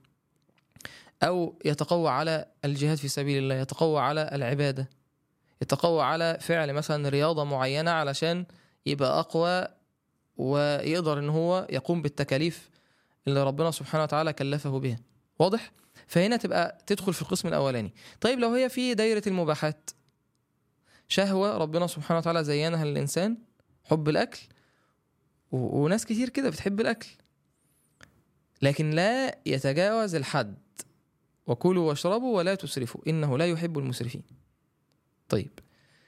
أو يتقوى على الجهاد في سبيل الله، يتقوى على العبادة، يتقوى على فعل مثلا رياضة معينة علشان يبقى أقوى ويقدر إن هو يقوم بالتكاليف اللي ربنا سبحانه وتعالى كلفه بها. واضح؟ فهنا تبقى تدخل في القسم الأولاني. طيب لو هي في دايرة المباحات، شهوة ربنا سبحانه وتعالى زينها للإنسان، حب الأكل، و... وناس كتير كده بتحب الأكل، لكن لا يتجاوز الحد، وكلوا واشربوا ولا تسرفوا إنه لا يحب المسرفين. طيب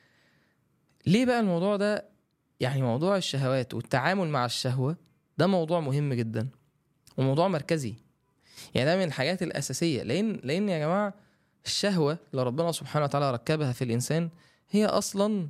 ليه بقى الموضوع ده؟ يعني موضوع الشهوات والتعامل مع الشهوة ده موضوع مهم جدا وموضوع مركزي، يعني ده من الحاجات الأساسية، لأن لأن يا جماعة الشهوة اللي ربنا سبحانه وتعالى ركبها في الإنسان هي أصلا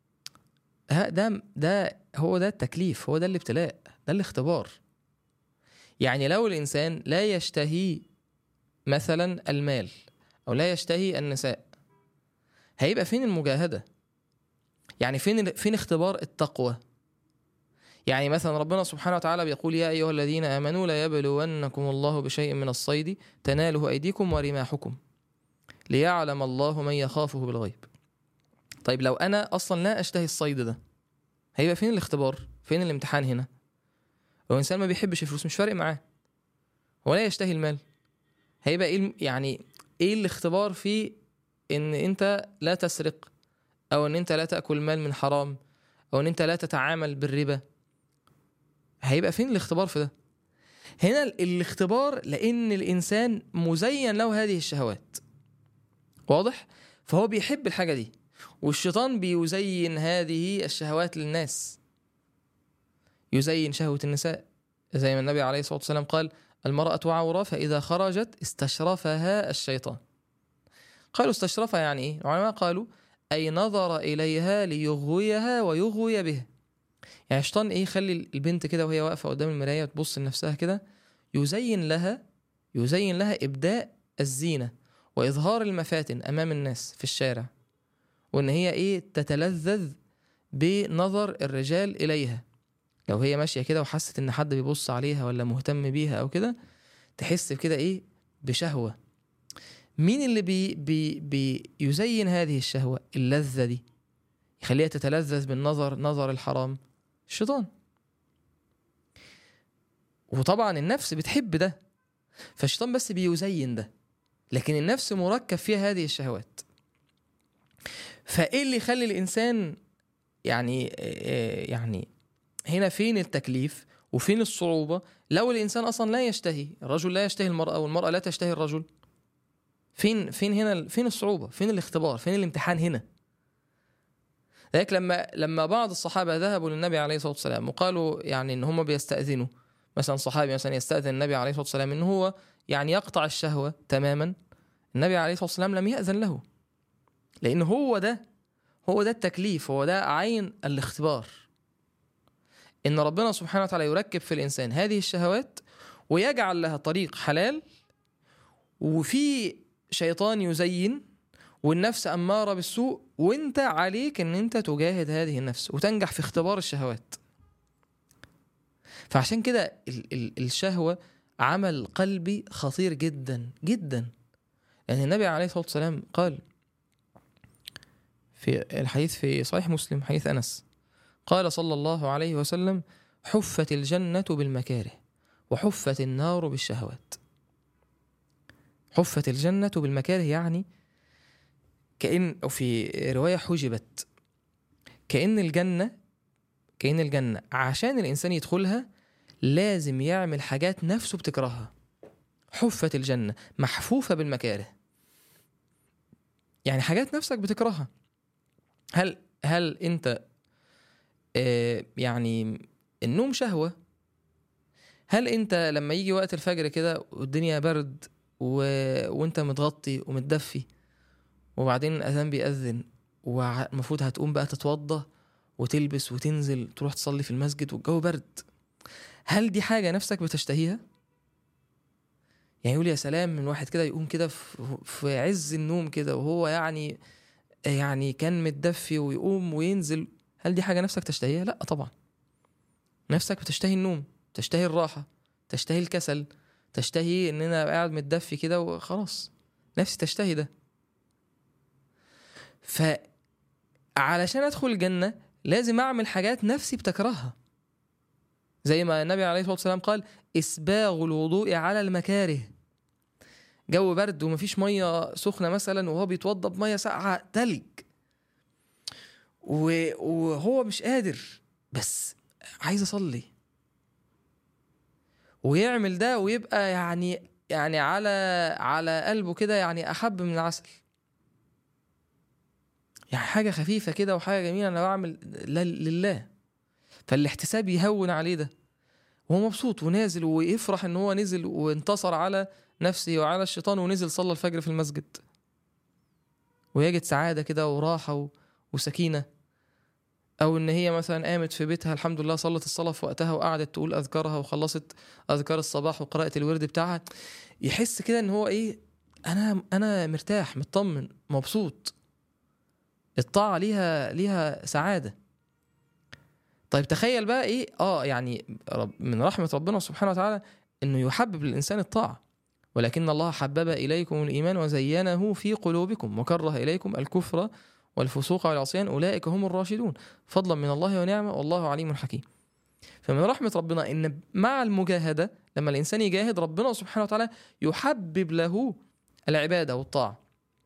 ده ده هو ده التكليف، هو ده الابتلاء، ده الاختبار. يعني لو الإنسان لا يشتهي مثلا المال أو لا يشتهي النساء، هيبقى فين المجاهدة؟ يعني فين فين اختبار التقوى؟ يعني مثلا ربنا سبحانه وتعالى بيقول: يا أيها الذين آمنوا لا يبلونكم الله بشيء من الصيد تناله أيديكم ورماحكم ليعلم الله من يخافه بالغيب. طيب لو أنا أصلا لا أشتهي الصيد ده، هيبقى فين الاختبار؟ فين الامتحان هنا؟ لو إنسان ما بيحبش الفلوس، مش فارق معاه، هو لا يشتهي المال، هيبقى إيه يعني إيه الاختبار في إن أنت لا تسرق، أو إن أنت لا تأكل مال من حرام، أو إن أنت لا تتعامل بالربا؟ هيبقى فين الاختبار في ده؟ هنا الاختبار لأن الإنسان مزين له هذه الشهوات، واضح؟ فهو بيحب الحاجة دي، والشيطان بيزين هذه الشهوات للناس، يزين شهوة النساء، زي ما النبي عليه الصلاة والسلام قال: المرأة عورة فإذا خرجت استشرفها الشيطان. قالوا استشرفها يعني إيه؟ العلماء قالوا أي نظر إليها ليغويها ويغوي بها. يعني الشيطان إيه؟ يخلي البنت كده وهي واقفة قدام المراية تبص لنفسها كده، يزين لها يزين لها إبداء الزينة وإظهار المفاتن أمام الناس في الشارع، وإن هي إيه؟ تتلذذ بنظر الرجال إليها. لو هي ماشية كده وحست إن حد بيبص عليها ولا مهتم بيها أو كده، تحس بكده إيه؟ بشهوة. مين اللي بي بي بيزين هذه الشهوة، اللذة دي، يخليها تتلذذ بالنظر، نظر الحرام؟ الشيطان. وطبعا النفس بتحب ده، فالشيطان بس بيزين ده، لكن النفس مركب فيها هذه الشهوات. فايه اللي يخلي الانسان يعني يعني هنا فين التكليف وفين الصعوبة؟ لو الانسان اصلا لا يشتهي، الرجل لا يشتهي المرأة والمرأة لا تشتهي الرجل، فين فين هنا فين الصعوبة؟ فين الاختبار؟ فين الامتحان هنا؟ لذلك لما لما بعض الصحابة ذهبوا للنبي عليه الصلاة والسلام وقالوا يعني ان هم بيستأذنوا، مثلا صحابي مثلا يستأذن النبي عليه الصلاة والسلام ان هو يعني يقطع الشهوة تماما، النبي عليه الصلاة والسلام لم يأذن له، لأن هو ده هو ده التكليف، هو ده عين الاختبار، إن ربنا سبحانه وتعالى يركب في الإنسان هذه الشهوات ويجعل لها طريق حلال، وفي شيطان يزين، والنفس أمارة بالسوء، وانت عليك ان انت تجاهد هذه النفس وتنجح في اختبار الشهوات. فعشان كده ال- ال- الشهوة عمل قلبي خطير جدا جدا. يعني النبي عليه الصلاة والسلام قال في الحديث في صحيح مسلم، حديث أنس، قال صلى الله عليه وسلم: حفت الجنة بالمكاره وحفت النار بالشهوات. حفت الجنة بالمكاره يعني كأن، أو في رواية حجبت، كأن الجنة كأن الجنة عشان الإنسان يدخلها لازم يعمل حاجات نفسه بتكرهها. حفت الجنة محفوفة بالمكاره، يعني حاجات نفسك بتكرهها، هل هل انت آه يعني النوم شهوة؟ هل انت لما يجي وقت الفجر كده والدنيا برد و... وانت متغطي ومتدفي، وبعدين الاذان بيأذن والمفروض هتقوم بقى تتوضى وتلبس وتنزل تروح تصلي في المسجد والجو برد، هل دي حاجة نفسك بتشتهيها؟ يعني يقول يا سلام من واحد كده يقوم كده في... في عز النوم كده وهو يعني يعني كان متدفي ويقوم وينزل، هل دي حاجة نفسك تشتهيها؟ لا طبعا. نفسك بتشتهي النوم، تشتهي الراحة، تشتهي الكسل، تشتهي ان انا قاعد متدفي كده وخلاص، نفسي تشتهي ده. فعلشان ادخل الجنة لازم اعمل حاجات نفسي بتكرهها، زي ما النبي عليه الصلاة والسلام قال اسباغ الوضوء على المكاره. جو برد ومفيش مية سخنة مثلا وهو بيتوضى بمية ساقعة تلج وهو مش قادر بس عايز اصلي، ويعمل ده ويبقى يعني يعني على على قلبه كده يعني احب من العسل، يعني حاجة خفيفة كده وحاجة جميلة انا بعمل لله، فالاحتساب يهون عليه ده وهو مبسوط ونازل ويفرح ان هو نزل وانتصر على نفسه وعلى الشيطان ونزل صلى الفجر في المسجد ويجد سعادة كده وراحة وسكينة. او ان هي مثلا قامت في بيتها الحمد لله صلت الصلاة في وقتها وقعدت تقول اذكارها وخلصت اذكار الصباح وقرأت الورد بتاعها، يحس كده ان هو ايه، انا انا مرتاح مطمن مبسوط. الطاعة ليها ليها سعادة. طيب تخيل بقى ايه اه يعني رب من رحمة ربنا سبحانه وتعالى انه يحبب للانسان الطاعة، ولكن الله حبب اليكم الايمان وزينه في قلوبكم وكره اليكم الكفر والفسوق والعصيان اولئك هم الراشدون فضلا من الله ونعمه والله عليم حكيم. فمن رحمة ربنا ان مع المجاهدة لما الانسان يجاهد ربنا سبحانه وتعالى يحبب له العبادة والطاعة.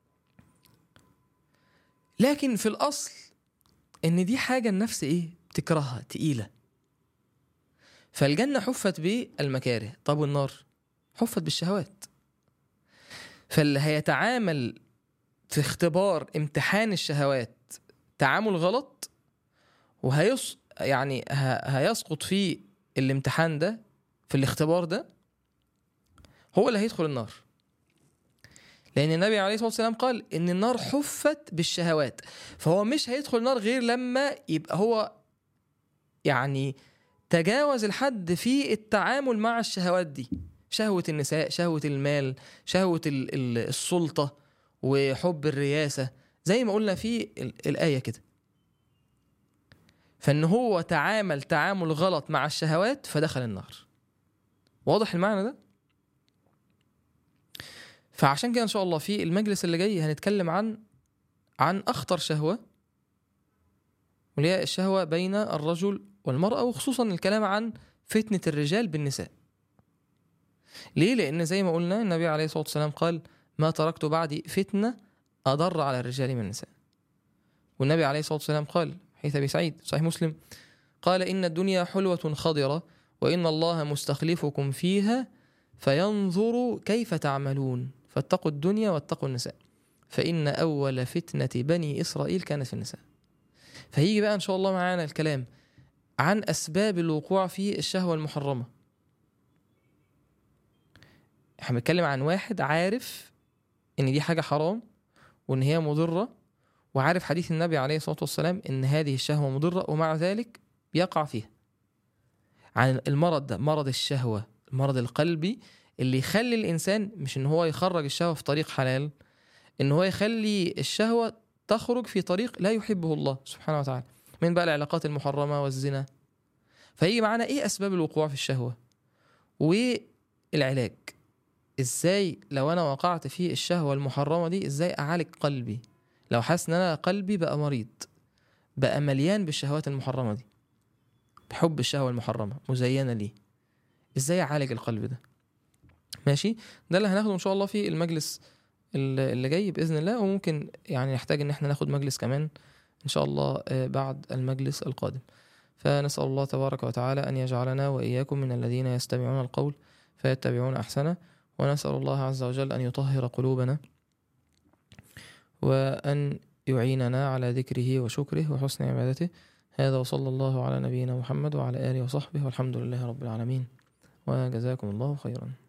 لكن في الاصل ان دي حاجة النفس ايه بتكرهها تقيلة. فالجنة حفت بالمكاره، طب والنار حفت بالشهوات. فاللي هيتعامل في اختبار امتحان الشهوات تعامل غلط وهيص يعني هيسقط في الامتحان ده في الاختبار ده هو اللي هيدخل النار، لأن النبي عليه الصلاة والسلام قال إن النار حفت بالشهوات. فهو مش هيدخل النار غير لما يبقى هو يعني تجاوز الحد في التعامل مع الشهوات دي، شهوة النساء، شهوة المال، شهوة السلطة وحب الرياسة زي ما قلنا في الآية كده. فإن هو تعامل تعامل غلط مع الشهوات فدخل النار. واضح المعنى ده؟ فعشان كده إن شاء الله في المجلس اللي جاي هنتكلم عن عن أخطر شهوة، وهي الشهوة بين الرجل والمرأة، وخصوصا الكلام عن فتنة الرجال بالنساء. ليه؟ لأن زي ما قلنا النبي عليه الصلاة والسلام قال ما تركت بعدي فتنة أضر على الرجال من النساء. والنبي عليه الصلاة والسلام قال حديث أبي سعيد صحيح مسلم قال إن الدنيا حلوة خضرة وإن الله مستخلفكم فيها فينظر كيف تعملون فاتقوا الدنيا واتقوا النساء فإن أول فتنة بني إسرائيل كانت في النساء. فهيجي بقى إن شاء الله معانا الكلام عن أسباب الوقوع في الشهوة المحرمة. احنا بنتكلم عن واحد عارف إن دي حاجة حرام وإن هي مضرة، وعارف حديث النبي عليه الصلاة والسلام إن هذه الشهوة مضرة، ومع ذلك يقع فيها. عن المرض ده، مرض الشهوة، المرض القلبي اللي يخلي الإنسان مش إن هو يخرج الشهوة في طريق حلال، إن هو يخلي الشهوة تخرج في طريق لا يحبه الله سبحانه وتعالى، من بقى العلاقات المحرمة والزنا. فهي معنا إيه أسباب الوقوع في الشهوة والعلاج، إزاي لو أنا وقعت في الشهوة المحرمة دي إزاي أعالج قلبي لو حاسس إن أنا قلبي بقى مريض بقى مليان بالشهوات المحرمة دي، بحب الشهوة المحرمة مزينة ليه، إزاي أعالج القلب ده. ماشي، ده اللي هناخده إن شاء الله في المجلس اللي جاي بإذن الله، وممكن يعني نحتاج إن احنا ناخد مجلس كمان إن شاء الله بعد المجلس القادم. فنسأل الله تبارك وتعالى أن يجعلنا وإياكم من الذين يستمعون القول فيتبعون أحسنه، ونسأل الله عز وجل أن يطهر قلوبنا وأن يعيننا على ذكره وشكره وحسن عبادته. هذا وصلى الله على نبينا محمد وعلى آله وصحبه، والحمد لله رب العالمين، وجزاكم الله خيرا.